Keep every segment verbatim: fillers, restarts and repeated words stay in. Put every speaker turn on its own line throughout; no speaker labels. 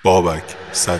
بابک صدری.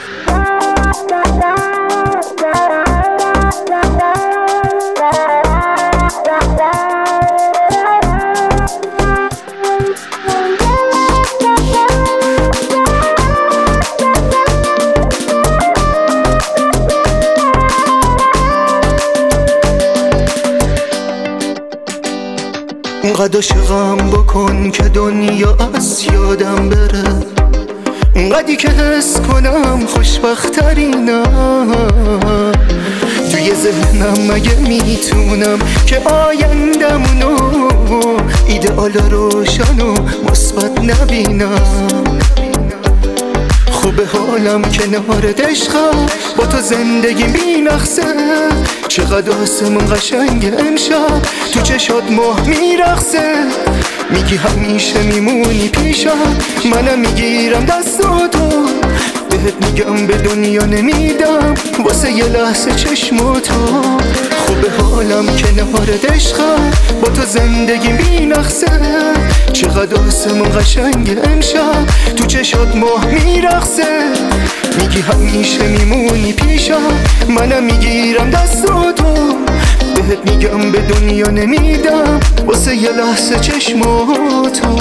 اونقدر عاشقم بکن که دنیا از یادم بره، اونقدری که حس کنم خوشبخترینم. توی ذهنم مگه میتونم که آیندمونو ایدئال روشن و مثبت نبینم. خوبه حالم کنارت عشقم، با تو زندگی بینقصه. چقدر آسمون قشنگ امشب، تو چشات ماه میرقصه. میگی همیشه میمونی پیشم، منم میگیرم دستاتو. بهت میگم به دنیا نمیدم واسه یه لحظه چشماتو. خوبه حالم کنارت عشقم، با تو زندگی بینقصه. چقدر آسمون قشنگ امشب، تو چشات ماه میرقصه. میگی همیشه میمونی پیشم، منم میگیرم دستاتو. بهت میگم به دنیا نمیدم واسه یه لحظه چشماتو.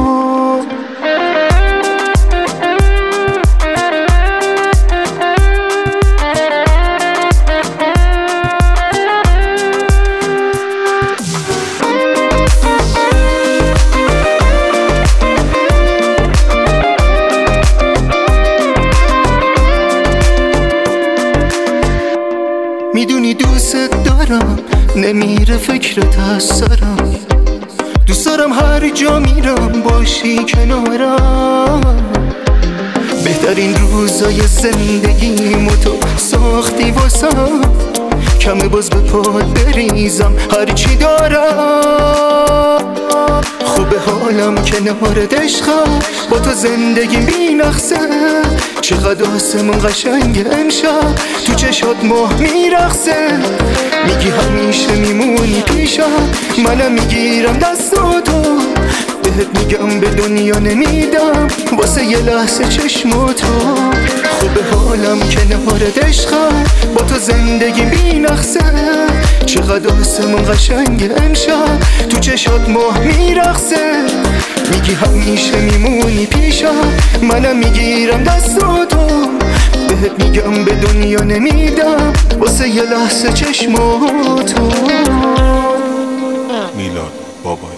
میدونی دوست دارم، نمیره فکرت از سرم. دوست دارم هر جا میرم باشی کنارم. بهترین روزای زندگیمو تو ساختی واسم، کمه باز به پات بریزم هرچی دارم. خوبه حالم کنارت عشقم، با تو زندگی بینقصه. چقدر آسمون قشنگ امشب، تو چشات ماه میرقصه. میگی همیشه میمونی پیشم، منم میگیرم دستاتو. بهت میگم به دنیا نمیدم واسه یه لحظه چشماتو. خوبه حالم کنارت عشقم، با تو زندگی بینقصه. چقدر آسمون قشنگ امشب، تو چشات ماه میرقصه. میگی همیشه میمونی پیشم، منم میگیرم دستاتو. بهت میگم به دنیا نمیدم واسه یه لحظه چشماتو.
میلاد بابای